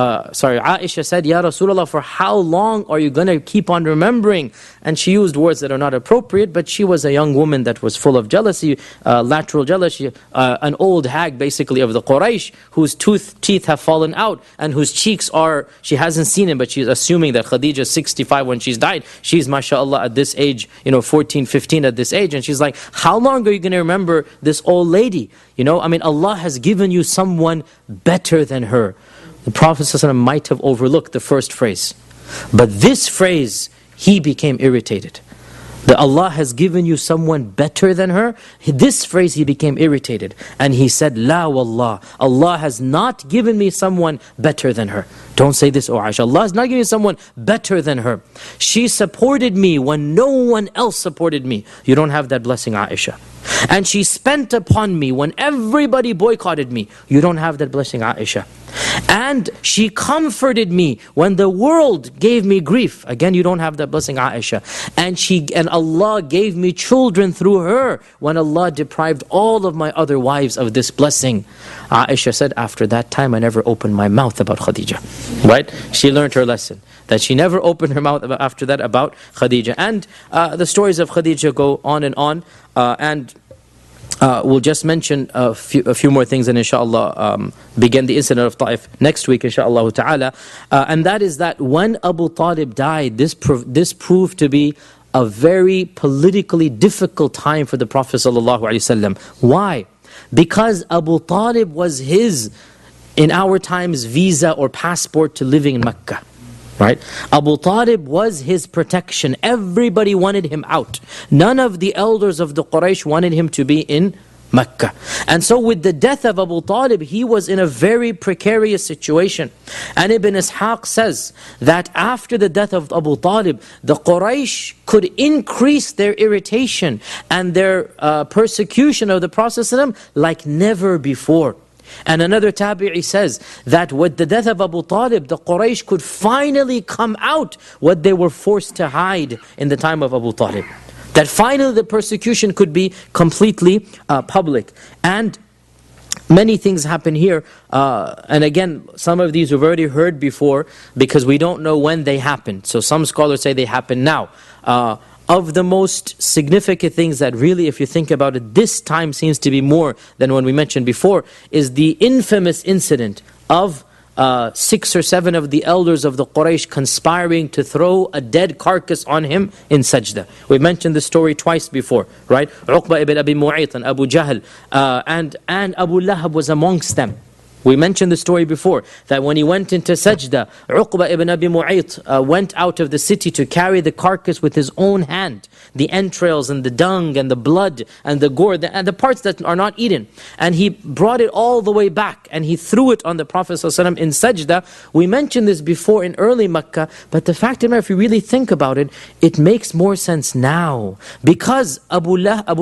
Ya Rasulullah, for how long are you going to keep on remembering? And she used words that are not appropriate, but she was a young woman that was full of jealousy, lateral jealousy, an old hag basically of the Quraysh, whose teeth have fallen out, and whose cheeks she hasn't seen him, but she's assuming that Khadija is 65 when she's died. She's mashallah at this age, 14, 15 at this age. And she's like, how long are you going to remember this old lady? Allah has given you someone better than her. The Prophet ﷺ might have overlooked the first phrase, but this phrase, he became irritated. That Allah has given you someone better than her. This phrase he became irritated. And he said, La wallah, Allah has not given me someone better than her. Don't say this, O Aisha. Allah has not given me someone better than her. She supported me when no one else supported me. You don't have that blessing, Aisha. And she spent upon me when everybody boycotted me. You don't have that blessing, Aisha. And she comforted me when the world gave me grief. Again, you don't have that blessing, Aisha. And Allah gave me children through her when Allah deprived all of my other wives of this blessing. Aisha said, after that time I never opened my mouth about Khadija. Right? She learned her lesson, that she never opened her mouth after that about Khadija. And the stories of Khadija go on and on. We'll just mention a few more things, and inshallah begin the incident of Ta'if next week, inshallah ta'ala. And that is that when Abu Talib died, this proved to be a very politically difficult time for the Prophet ﷺ. Why? Because Abu Talib was his, in our times, visa or passport to living in Mecca. Right? Abu Talib was his protection. Everybody wanted him out. None of the elders of the Quraysh wanted him to be in Mecca. And so with the death of Abu Talib, he was in a very precarious situation. And Ibn Ishaq says that after the death of Abu Talib, the Quraysh could increase their irritation and their persecution of the Prophet ﷺ like never before. And another tabi'i says that with the death of Abu Talib, the Quraysh could finally come out what they were forced to hide in the time of Abu Talib. That finally the persecution could be completely public. And many things happen here. And again, some of these we've already heard before because we don't know when they happened. So some scholars say they happen now. of the most significant things that really, if you think about it, this time seems to be more than when we mentioned before, is the infamous incident of 6 or 7 of the elders of the Quraysh conspiring to throw a dead carcass on him in sajda. We mentioned this story twice before, right? Uqba ibn Abi Mu'ayt and Abu Jahl, and Abu Lahab was amongst them. We mentioned the story before, that when he went into sajda, Uqba ibn Abi Mu'ayt went out of the city to carry the carcass with his own hand, the entrails and the dung and the blood and the gore, and the parts that are not eaten. And he brought it all the way back and he threw it on the Prophet ﷺ in sajda. We mentioned this before in early Makkah, but the fact of the matter, if you really think about it, it makes more sense now. Because Abu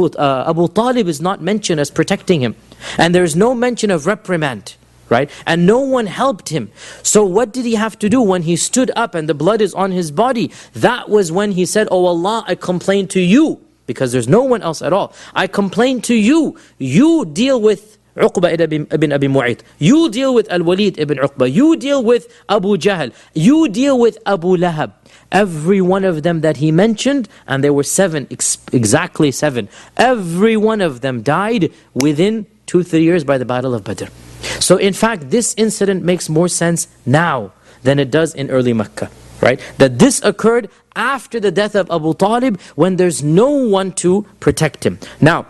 Talib is not mentioned as protecting him. And there's no mention of reprimand. Right? And no one helped him. So what did he have to do when he stood up and the blood is on his body? That was when he said, "Oh Allah, I complain to you," because there's no one else at all. "I complain to you. You deal with Uqba ibn Abi Mu'ayt. You deal with Al-Walid ibn Uqba. You deal with Abu Jahl. You deal with Abu Lahab." Every one of them that he mentioned, and there were 7, exactly 7, every one of them died within 2-3 years by the Battle of Badr. So in fact, this incident makes more sense now than it does in early Makkah, right? That this occurred after the death of Abu Talib, when there's no one to protect him. Now,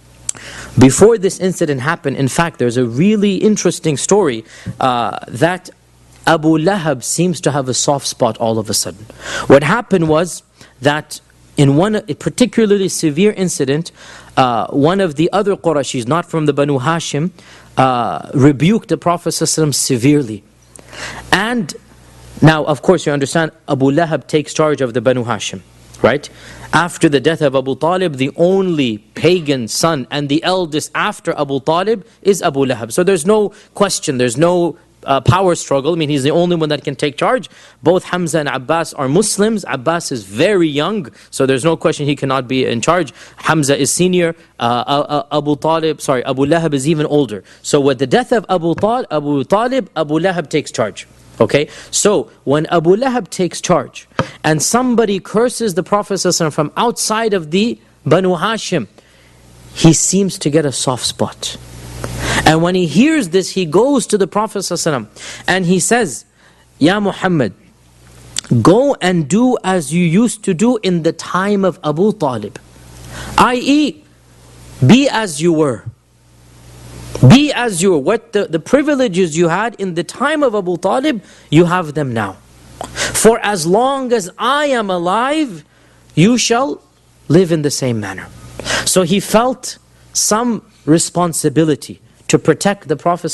before this incident happened, in fact, there's a really interesting story that Abu Lahab seems to have a soft spot all of a sudden. What happened was that in a particularly severe incident, one of the other Qurashis, not from the Banu Hashim, rebuked the Prophet ﷺ severely. And now, of course, you understand, Abu Lahab takes charge of the Banu Hashim, right? After the death of Abu Talib, the only pagan son and the eldest after Abu Talib is Abu Lahab. So there's no question, there's no power struggle. I mean, he's the only one that can take charge. Both Hamza and Abbas are Muslims. Abbas is very young, so there's no question he cannot be in charge. Hamza is senior. Abu Lahab is even older. So with the death of Abu Talib, Abu Lahab takes charge. Okay, so when Abu Lahab takes charge and somebody curses the Prophet ﷺ from outside of the Banu Hashim, he seems to get a soft spot. And when he hears this, he goes to the Prophet ﷺ and he says, "Ya Muhammad, go and do as you used to do in the time of Abu Talib. I.e., be as you were. Be as you were. What the privileges you had in the time of Abu Talib, you have them now. For as long as I am alive, you shall live in the same manner." So he felt some responsibility to protect the Prophet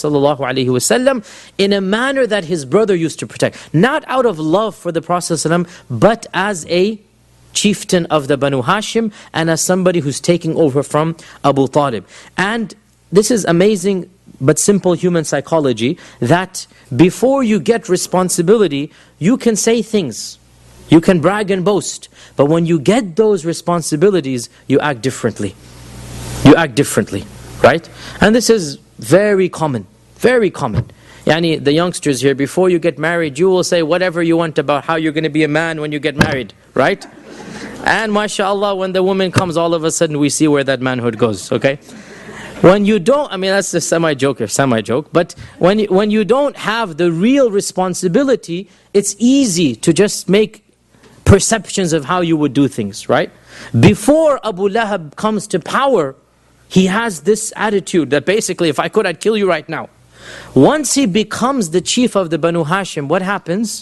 ﷺ in a manner that his brother used to protect. Not out of love for the Prophet ﷺ, but as a chieftain of the Banu Hashim and as somebody who's taking over from Abu Talib. And this is amazing but simple human psychology, that before you get responsibility, you can say things, you can brag and boast, but when you get those responsibilities, you act differently. You act differently, right? And this is very common, very common. Yani the youngsters here, before you get married, you will say whatever you want about how you're going to be a man when you get married, right? And mashallah, when the woman comes, all of a sudden we see where that manhood goes, okay? When you don't, I mean that's a semi-joke, but when you don't have the real responsibility, it's easy to just make perceptions of how you would do things, right? Before Abu Lahab comes to power, he has this attitude that basically, if I could, I'd kill you right now. Once he becomes the chief of the Banu Hashim, what happens?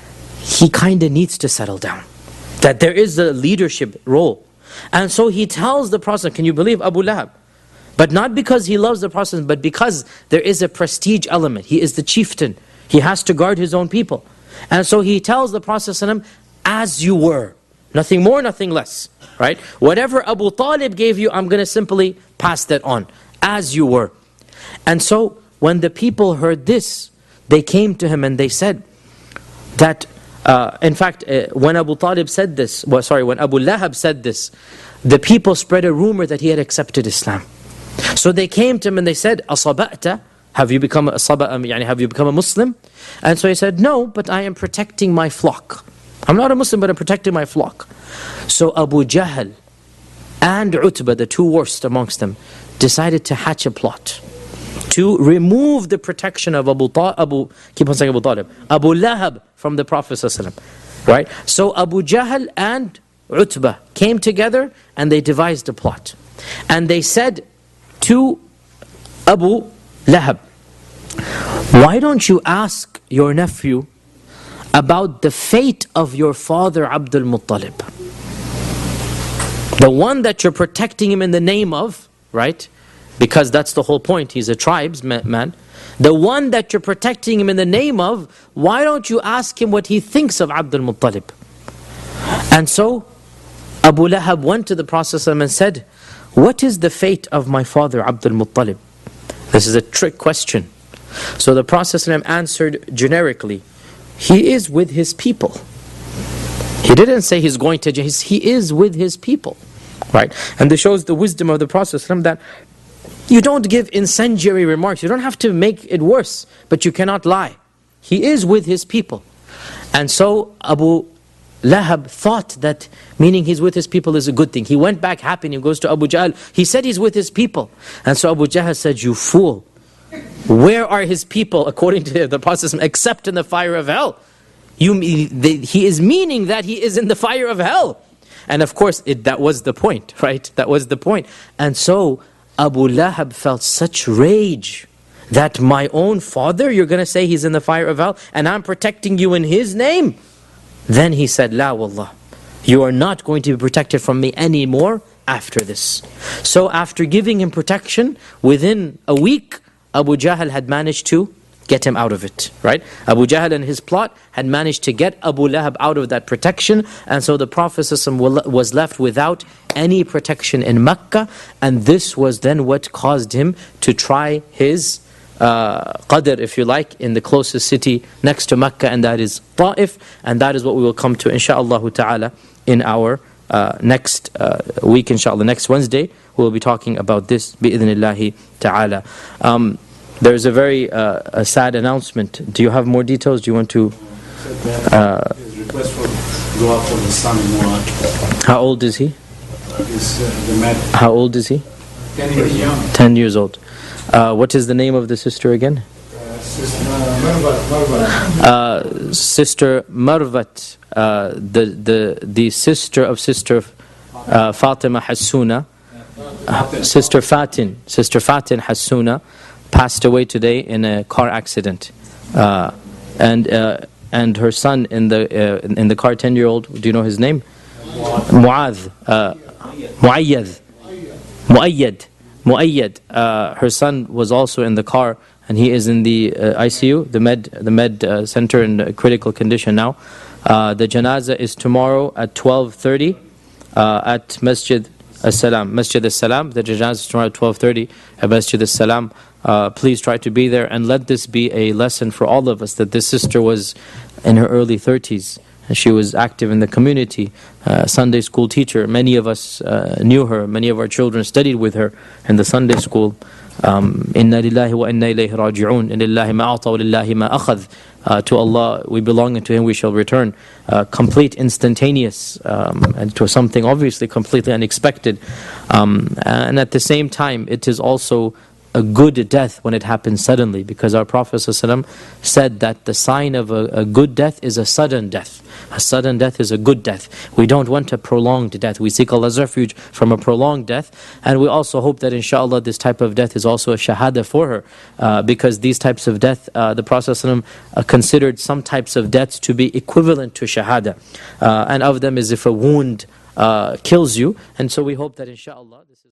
He kind of needs to settle down. That there is a leadership role. And so he tells the Prophet, can you believe Abu Lahab? But not because he loves the Prophet, but because there is a prestige element. He is the chieftain. He has to guard his own people. And so he tells the Prophet ﷺ, as you were. Nothing more, nothing less. Right? Whatever Abu Talib gave you, I'm going to simply pass that on. As you were. And so when the people heard this, they came to him and they said that, in fact, when Abu Talib said this, when Abu Lahab said this, the people spread a rumor that he had accepted Islam. So they came to him and they said, "Asaba'ta? Have you become a Muslim?" And so he said, "No, but I am protecting my flock. I'm not a Muslim, but I'm protecting my flock. So Abu Jahl and Utbah, the two worst amongst them, decided to hatch a plot to remove the protection of Abu Lahab from the Prophet ﷺ. Right? So Abu Jahl and Utbah came together and they devised a plot. And they said to Abu Lahab, why don't you ask your nephew about the fate of your father Abdul Muttalib? The one that you're protecting him in the name of, right? Because that's the whole point, he's a tribesman. The one that you're protecting him in the name of, why don't you ask him what he thinks of Abdul Muttalib? And so Abu Lahab went to the Prophet and said, what is the fate of my father Abdul Muttalib? This is a trick question. So the Prophet answered generically, he is with his people. He didn't say he's going to, he is with his people. Right? And this shows the wisdom of the Prophet that you don't give incendiary remarks. You don't have to make it worse, but you cannot lie. He is with his people. And so Abu Lahab thought that meaning he's with his people is a good thing. He went back happy and he goes to Abu Jahl. He said he's with his people. And so Abu Jahl said, you fool. Where are his people, according to the Prophet, except in the fire of hell? He is meaning that he is in the fire of hell. And of course, that was the point, right? That was the point. And so Abu Lahab felt such rage that my own father, you're going to say he's in the fire of hell, and I'm protecting you in his name? Then he said, La wallah, you are not going to be protected from me anymore after this. So after giving him protection, within a week, Abu Jahl had managed to get him out of it, right? Abu Jahl and his plot had managed to get Abu Lahab out of that protection, and so the Prophet ﷺ was left without any protection in Mecca, and this was then what caused him to try his qadr, if you like, in the closest city next to Mecca, and that is Ta'if, and that is what we will come to insha'Allah ta'ala in our next week, insha'Allah. Next Wednesday, we will be talking about this, bi'idhnillahi ta'ala. There's a very sad announcement. Do you have more details? Do you want to... his request for dua for his son Murad. How old is he? How old is he? 10 years young. 10 years old. What is the name of the sister again? Sister Marvat, the sister of Sister Fatima Hassuna, Sister Fatin Hassuna, passed away today in a car accident, and her son in the car, 10-year-old. Do you know his name? Muayyad. Her son was also in the car, and he is in the ICU, the med center, in critical condition now. The janazah is tomorrow at 12:30 at Masjid As-Salam. Masjid As-Salam. The janazah is tomorrow at 12:30 at Masjid As-Salam. Please try to be there, and let this be a lesson for all of us, that this sister was in her early 30s. And she was active in the community, Sunday school teacher. Many of us knew her. Many of our children studied with her in the Sunday school. Inna lillahi wa inna ilayhi raji'un. Inna lillahi ma a'ta wa lillahi ma akhadh. To Allah we belong, and to Him we shall return. Complete, instantaneous, and to something obviously completely unexpected. And at the same time, it is also a good death when it happens suddenly, because our Prophet ﷺ said that the sign of a good death is a sudden death. A sudden death is a good death. We don't want a prolonged death. We seek Allah's refuge from a prolonged death, and we also hope that inshaAllah this type of death is also a shahada for her, because these types of death, the Prophet ﷺ considered some types of deaths to be equivalent to shahada, and of them is if a wound kills you, and so we hope that inshaAllah this is